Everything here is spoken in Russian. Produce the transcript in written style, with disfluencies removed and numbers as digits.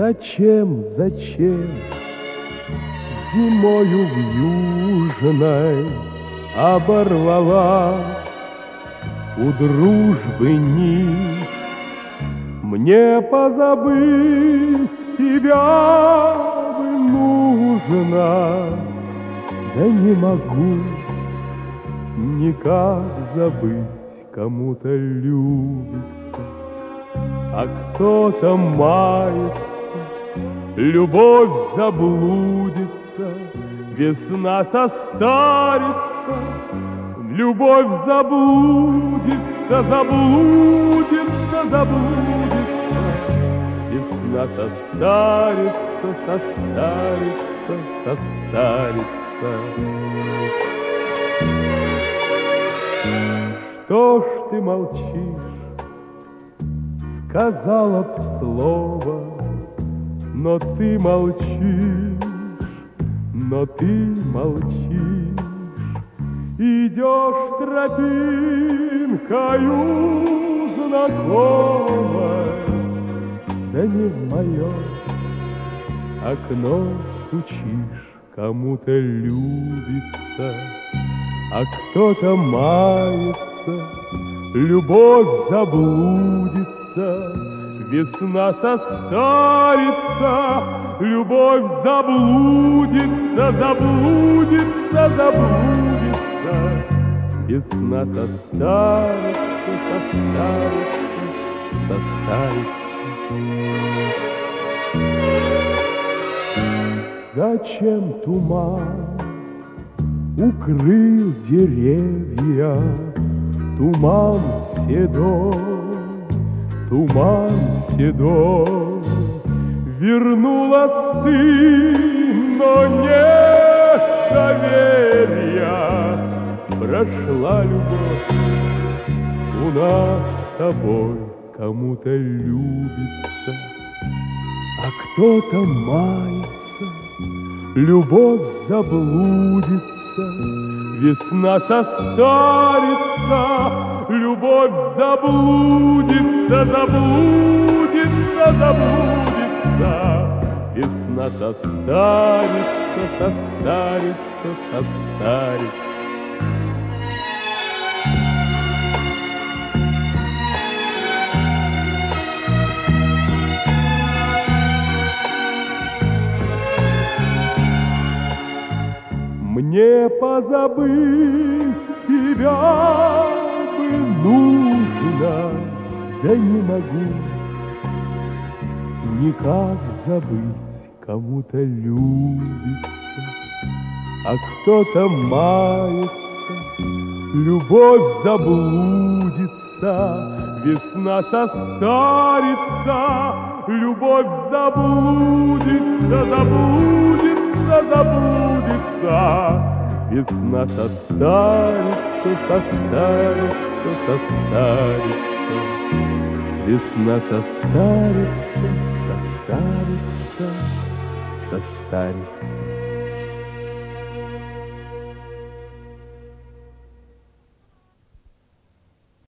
Зачем зимою в южной оборвалась у дружбы нить? Мне позабыть тебя бы нужно, да не могу никак забыть, кому-то любится, а кто-то мается. Любовь заблудится, весна состарится. Любовь заблудится, заблудится, заблудится. Весна состарится, состарится, состарится. Что ж ты молчишь? Сказала б слово, но ты молчишь, но ты молчишь. Идешь тропинкою знакомой, да не в мое окно стучишь. Кому-то любится, а кто-то мается. Любовь заблудится, весна состарится. Любовь заблудится, заблудится, заблудится. Весна состарится, состарится, состарится. Зачем туман укрыл деревья? Туман седой, туман седой. Вернулась ты, но нет доверия. Прошла любовь у нас с тобой. Кому-то любится, а кто-то мается. Любовь заблудится, весна состарится. Любовь заблудится, заблудится, заблудится. Весна состарится, состарится, состарится. Мне позабыть тебя бы нужно, да не могу никак забыть. Кому-то любится, а кто-то мается. Любовь заблудится, весна состарится. Любовь заблудится, заблудится, заблудится. Весна состарится, состарится, состарится. Весна состарится, состарится, состарится.